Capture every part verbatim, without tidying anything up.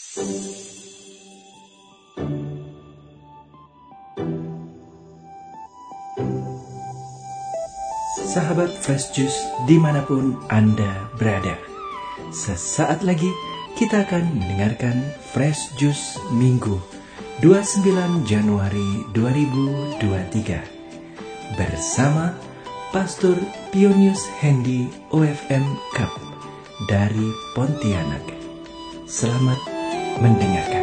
Sahabat Fresh Juice dimanapun Anda berada, sesaat lagi kita akan mendengarkan Fresh Juice Minggu dua puluh sembilan Januari dua ribu dua puluh tiga bersama Pastor Pionius Hendy O F M Cup dari Pontianak. Selamat mendengarkan.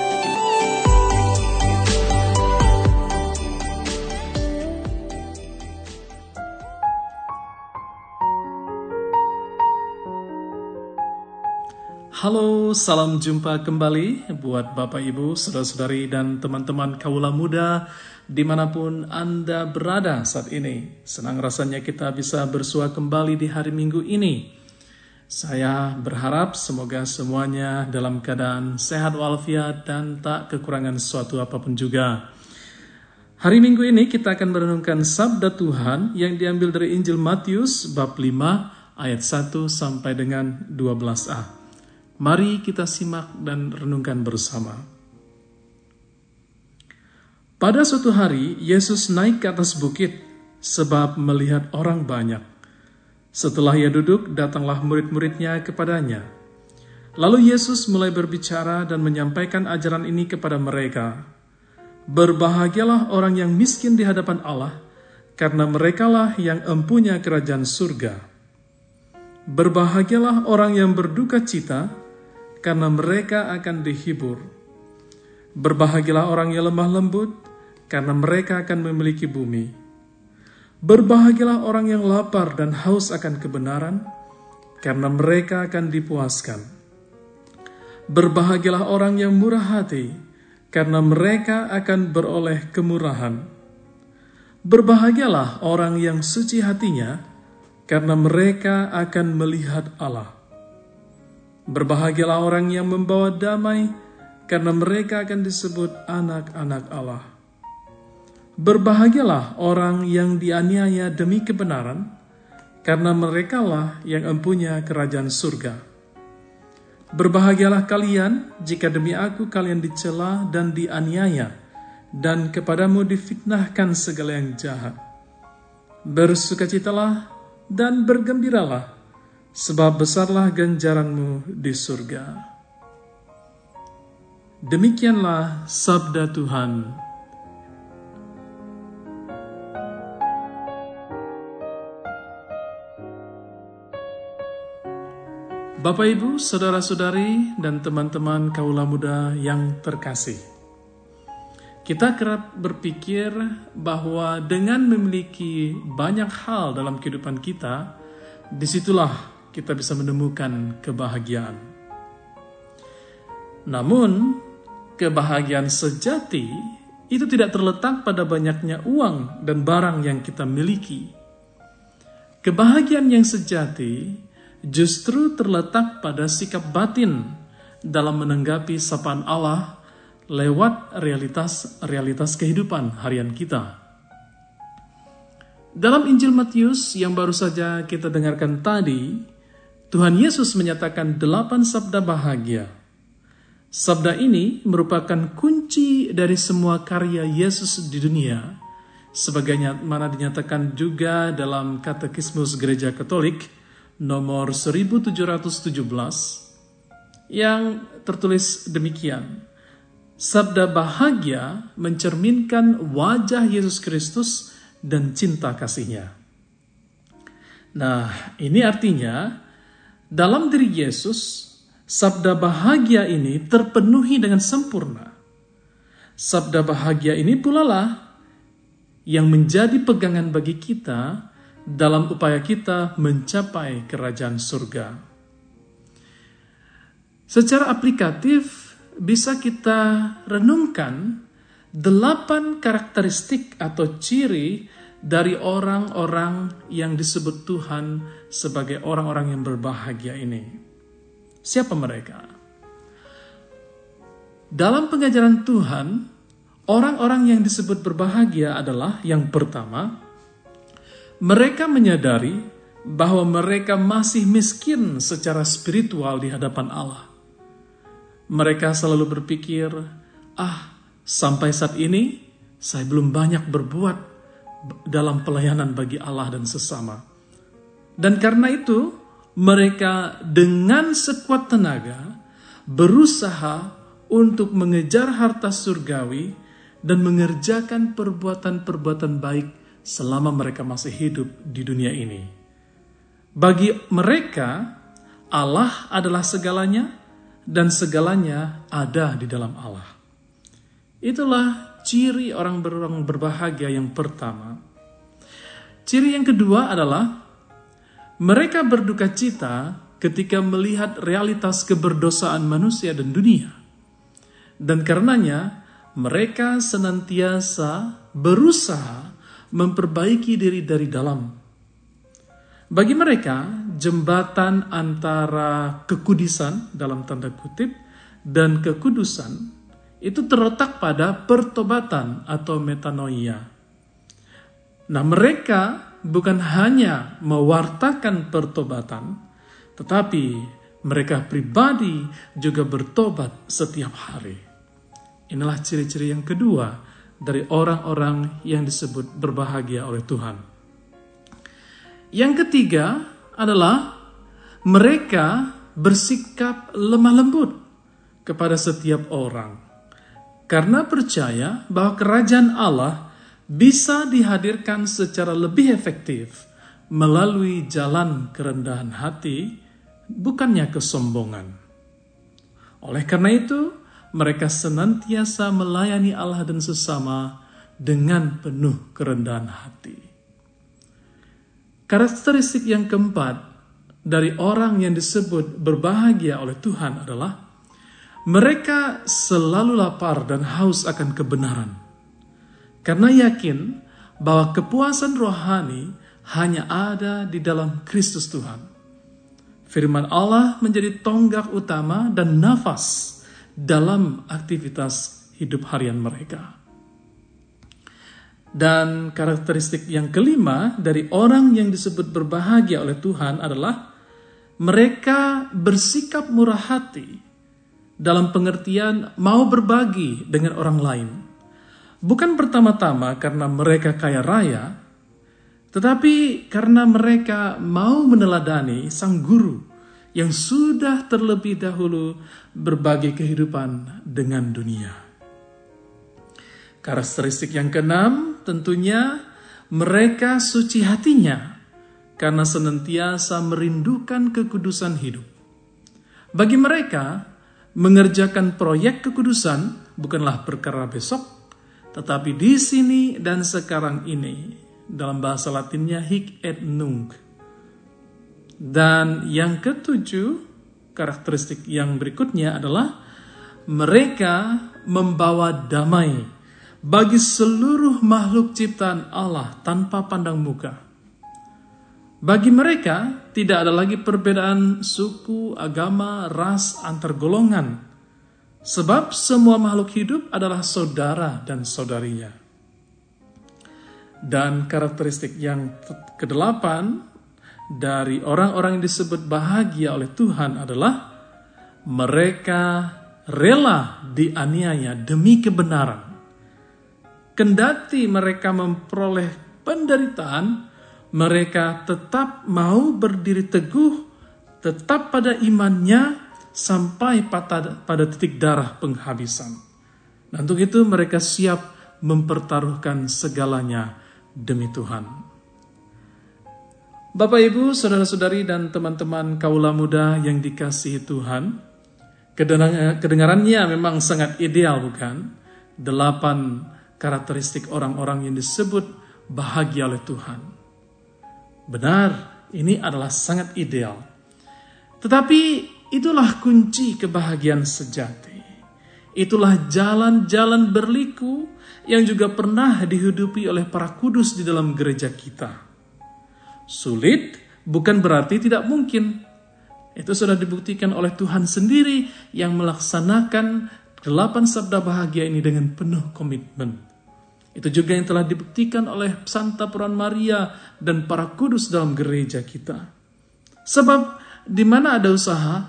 Halo, salam jumpa kembali buat Bapak Ibu, Saudara-saudari, dan teman-teman kaula muda dimanapun Anda berada saat ini. Senang rasanya kita bisa bersua kembali di hari Minggu ini. Saya berharap semoga semuanya dalam keadaan sehat walafiat dan tak kekurangan sesuatu apapun juga. Hari Minggu ini kita akan merenungkan sabda Tuhan yang diambil dari Injil Matius bab lima ayat satu sampai dengan dua belas a. Mari kita simak dan renungkan bersama. Pada suatu hari, Yesus naik ke atas bukit sebab melihat orang banyak. Setelah ia duduk, datanglah murid-muridnya kepadanya. Lalu Yesus mulai berbicara dan menyampaikan ajaran ini kepada mereka. Berbahagialah orang yang miskin di hadapan Allah, karena merekalah yang empunya kerajaan surga. Berbahagialah orang yang berduka cita, karena mereka akan dihibur. Berbahagialah orang yang lemah lembut, karena mereka akan memiliki bumi. Berbahagialah orang yang lapar dan haus akan kebenaran, karena mereka akan dipuaskan. Berbahagialah orang yang murah hati, karena mereka akan beroleh kemurahan. Berbahagialah orang yang suci hatinya, karena mereka akan melihat Allah. Berbahagialah orang yang membawa damai, karena mereka akan disebut anak-anak Allah. Berbahagialah orang yang dianiaya demi kebenaran, karena merekalah yang empunya kerajaan surga. Berbahagialah kalian jika demi aku kalian dicela dan dianiaya, dan kepadamu difitnahkan segala yang jahat. Bersukacitalah dan bergembiralah, sebab besarlah ganjaranmu di surga. Demikianlah sabda Tuhan. Bapak Ibu, saudara-saudari, dan teman-teman kaula muda yang terkasih. Kita kerap berpikir bahwa dengan memiliki banyak hal dalam kehidupan kita, disitulah kita bisa menemukan kebahagiaan. Namun, kebahagiaan sejati itu tidak terletak pada banyaknya uang dan barang yang kita miliki. Kebahagiaan yang sejati justru terletak pada sikap batin dalam menanggapi sapaan Allah lewat realitas-realitas kehidupan harian kita. Dalam Injil Matius yang baru saja kita dengarkan tadi, Tuhan Yesus menyatakan delapan sabda bahagia. Sabda ini merupakan kunci dari semua karya Yesus di dunia, sebagaimana dinyatakan juga dalam Katekismus Gereja Katolik nomor seribu tujuh ratus tujuh belas yang tertulis demikian. Sabda bahagia mencerminkan wajah Yesus Kristus dan cinta kasih-Nya. Nah, ini artinya dalam diri Yesus, sabda bahagia ini terpenuhi dengan sempurna. Sabda bahagia ini pula lah yang menjadi pegangan bagi kita dalam upaya kita mencapai kerajaan surga. Secara aplikatif, bisa kita renungkan delapan karakteristik atau ciri dari orang-orang yang disebut Tuhan sebagai orang-orang yang berbahagia ini. Siapa mereka? Dalam pengajaran Tuhan, orang-orang yang disebut berbahagia adalah yang pertama, mereka menyadari bahwa mereka masih miskin secara spiritual di hadapan Allah. Mereka selalu berpikir, ah, sampai saat ini saya belum banyak berbuat dalam pelayanan bagi Allah dan sesama. Dan karena itu, mereka dengan sekuat tenaga berusaha untuk mengejar harta surgawi dan mengerjakan perbuatan-perbuatan baik selama mereka masih hidup di dunia ini. Bagi mereka, Allah adalah segalanya dan segalanya ada di dalam Allah. Itulah ciri orang ber- berbahagia yang pertama. Ciri yang kedua adalah mereka berduka cita ketika melihat realitas keberdosaan manusia dan dunia. Dan karenanya mereka senantiasa berusaha memperbaiki diri dari dalam. Bagi mereka, jembatan antara kekudisan dalam tanda kutip dan kekudusan itu terletak pada pertobatan atau metanoia. Nah, mereka bukan hanya mewartakan pertobatan, tetapi mereka pribadi juga bertobat setiap hari. Inilah ciri-ciri yang kedua dari orang-orang yang disebut berbahagia oleh Tuhan. Yang ketiga adalah mereka bersikap lemah lembut kepada setiap orang, karena percaya bahwa kerajaan Allah bisa dihadirkan secara lebih efektif melalui jalan kerendahan hati, bukannya kesombongan. Oleh karena itu, mereka senantiasa melayani Allah dan sesama dengan penuh kerendahan hati. Karakteristik yang keempat dari orang yang disebut berbahagia oleh Tuhan adalah mereka selalu lapar dan haus akan kebenaran, karena yakin bahwa kepuasan rohani hanya ada di dalam Kristus Tuhan. Firman Allah menjadi tonggak utama dan nafas dalam aktivitas hidup harian mereka. Dan karakteristik yang kelima dari orang yang disebut berbahagia oleh Tuhan adalah mereka bersikap murah hati dalam pengertian mau berbagi dengan orang lain. Bukan pertama-tama karena mereka kaya raya, tetapi karena mereka mau meneladani sang guru yang sudah terlebih dahulu berbagi kehidupan dengan dunia. Karakteristik yang keenam, tentunya mereka suci hatinya karena senantiasa merindukan kekudusan hidup. Bagi mereka, mengerjakan proyek kekudusan bukanlah perkara besok, tetapi di sini dan sekarang ini. Dalam bahasa Latinnya hic et nunc. Dan yang ketujuh, karakteristik yang berikutnya adalah mereka membawa damai bagi seluruh makhluk ciptaan Allah tanpa pandang muka. Bagi mereka tidak ada lagi perbedaan suku, agama, ras, antar golongan, sebab semua makhluk hidup adalah saudara dan saudarinya. Dan karakteristik yang kedelapan dari orang-orang yang disebut bahagia oleh Tuhan adalah mereka rela dianiaya demi kebenaran. Kendati mereka memperoleh penderitaan, mereka tetap mau berdiri teguh, tetap pada imannya sampai pada, pada titik darah penghabisan. Dan untuk itu mereka siap mempertaruhkan segalanya demi Tuhan. Bapak, Ibu, saudara-saudari, dan teman-teman kaula muda yang dikasihi Tuhan, kedengarannya memang sangat ideal, bukan? Delapan karakteristik orang-orang yang disebut bahagia oleh Tuhan. Benar, ini adalah sangat ideal. Tetapi itulah kunci kebahagiaan sejati. Itulah jalan-jalan berliku yang juga pernah dihidupi oleh para kudus di dalam gereja kita. Sulit bukan berarti tidak mungkin. Itu sudah dibuktikan oleh Tuhan sendiri yang melaksanakan delapan sabda bahagia ini dengan penuh komitmen. Itu juga yang telah dibuktikan oleh Santa Peran Maria dan para kudus dalam gereja kita. Sebab di mana ada usaha,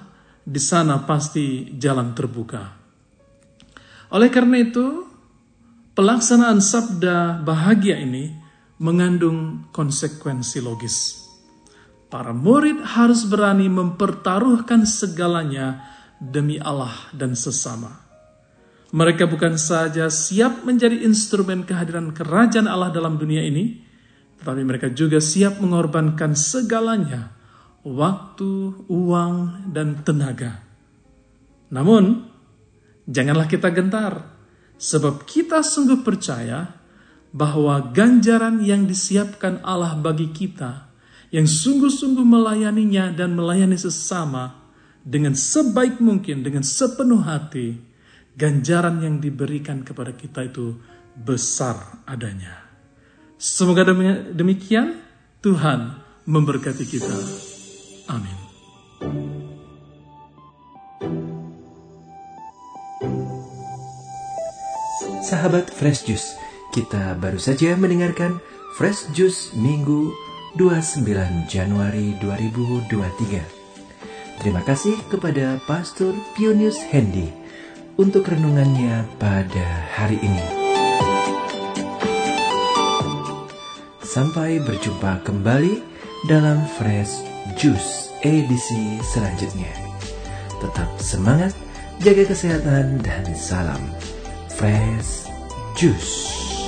di sana pasti jalan terbuka. Oleh karena itu, pelaksanaan sabda bahagia ini mengandung konsekuensi logis. Para murid harus berani mempertaruhkan segalanya demi Allah dan sesama. Mereka bukan saja siap menjadi instrumen kehadiran kerajaan Allah dalam dunia ini, tetapi mereka juga siap mengorbankan segalanya, waktu, uang, dan tenaga. Namun, janganlah kita gentar, sebab kita sungguh percaya bahwa ganjaran yang disiapkan Allah bagi kita, yang sungguh-sungguh melayaninya dan melayani sesama dengan sebaik mungkin, dengan sepenuh hati, ganjaran yang diberikan kepada kita itu besar adanya. Semoga demikian, Tuhan memberkati kita. Amin. Sahabat Fresh Juice, kita baru saja mendengarkan Fresh Juice Minggu dua puluh sembilan Januari dua ribu dua puluh tiga. Terima kasih kepada Pastor Pionius Hendy untuk renungannya pada hari ini. Sampai berjumpa kembali dalam Fresh Juice edisi selanjutnya. Tetap semangat, jaga kesehatan, dan salam Fresh Juice.